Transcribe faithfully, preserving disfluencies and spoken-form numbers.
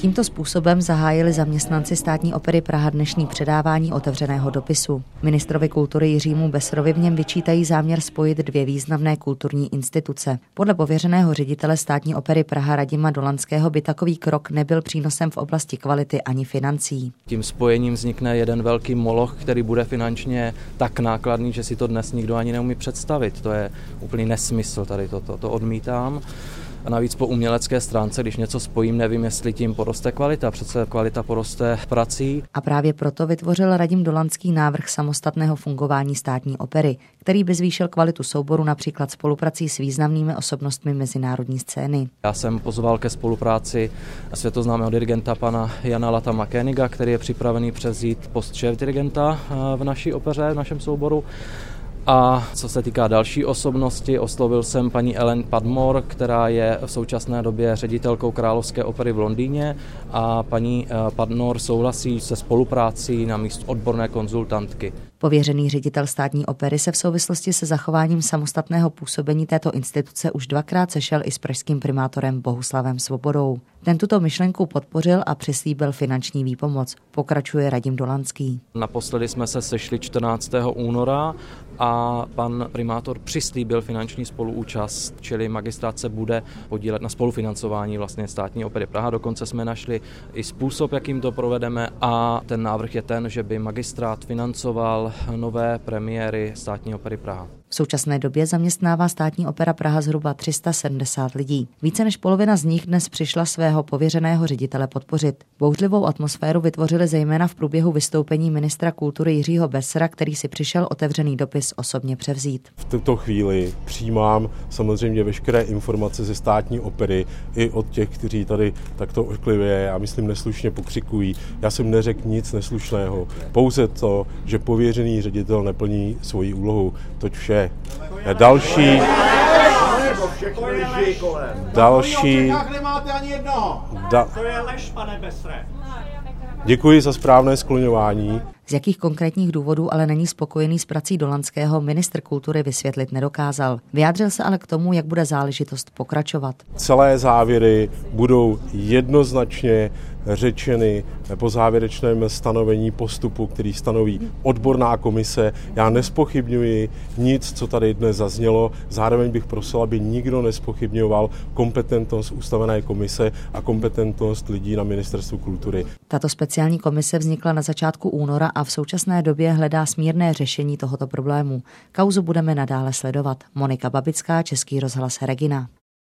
Tímto způsobem zahájili zaměstnanci Státní opery Praha dnešní předávání otevřeného dopisu. Ministrovi kultury Jiřímu Besserovi v něm vyčítají záměr spojit dvě významné kulturní instituce. Podle pověřeného ředitele Státní opery Praha Radima Dolanského by takový krok nebyl přínosem v oblasti kvality ani financí. Tím spojením vznikne jeden velký moloch, který bude finančně tak nákladný, že si to dnes nikdo ani neumí představit. To je úplný nesmysl, tady to, to, to odmítám. A navíc po umělecké stránce, když něco spojím, nevím, jestli tím poroste kvalita. Přece kvalita poroste prací. A právě proto vytvořil Radim Dolanský návrh samostatného fungování Státní opery, který by zvýšil kvalitu souboru například spoluprací s významnými osobnostmi mezinárodní scény. Já jsem pozval ke spolupráci světoznámého dirigenta pana Jana Lata Makéniga, který je připravený převzít post šéfdirigenta v naší opeře, v našem souboru. A co se týká další osobnosti, oslovil jsem paní Ellen Padmore, která je v současné době ředitelkou Královské opery v Londýně, a paní Padmore souhlasí se spoluprácí na místo odborné konzultantky. Pověřený ředitel Státní opery se v souvislosti se zachováním samostatného působení této instituce už dvakrát sešel i s pražským primátorem Bohuslavem Svobodou. Ten tuto myšlenku podpořil a přislíbil finanční výpomoc, pokračuje Radim Dolanský. Naposledy jsme se sešli čtrnáctého února a pan primátor přislíbil finanční spoluúčast, čili magistrát se bude podílet na spolufinancování vlastně Státní opery Praha. Dokonce jsme našli i způsob, jakým to provedeme, a ten návrh je ten, že by magistrát financoval nové premiéry Státní opery Praha. V současné době zaměstnává Státní opera Praha zhruba tři sta sedmdesát lidí. Více než polovina z nich dnes přišla svého pověřeného ředitele podpořit. Bouřlivou atmosféru vytvořili zejména v průběhu vystoupení ministra kultury Jiřího Bessera, který si přišel otevřený dopis osobně převzít. V tuto chvíli přijímám samozřejmě veškeré informace ze Státní opery i od těch, kteří tady takto ošklivě, já myslím, neslušně pokřikují. Já jsem neřekl nic neslušného. Pouze to, že pověřený ředitel neplní svoji úlohu. Toť vše. Další... Další... Da... To je lež, pane Bessere. Děkuji za správné skloňování. Z jakých konkrétních důvodů ale není spokojený s prací Dolanského, ministr kultury vysvětlit nedokázal. Vyjádřil se ale k tomu, jak bude záležitost pokračovat. Celé závěry budou jednoznačně řečeny po závěrečném stanovení postupu, který stanoví odborná komise. Já nespochybňuji nic, co tady dnes zaznělo. Zároveň bych prosil, aby nikdo nespochybňoval kompetentnost ustavené komise a kompetentnost lidí na ministerstvu kultury. Tato speciální komise vznikla na začátku února a v současné době hledá smírné řešení tohoto problému. Kauzu budeme nadále sledovat. Monika Babická, Český rozhlas Regina.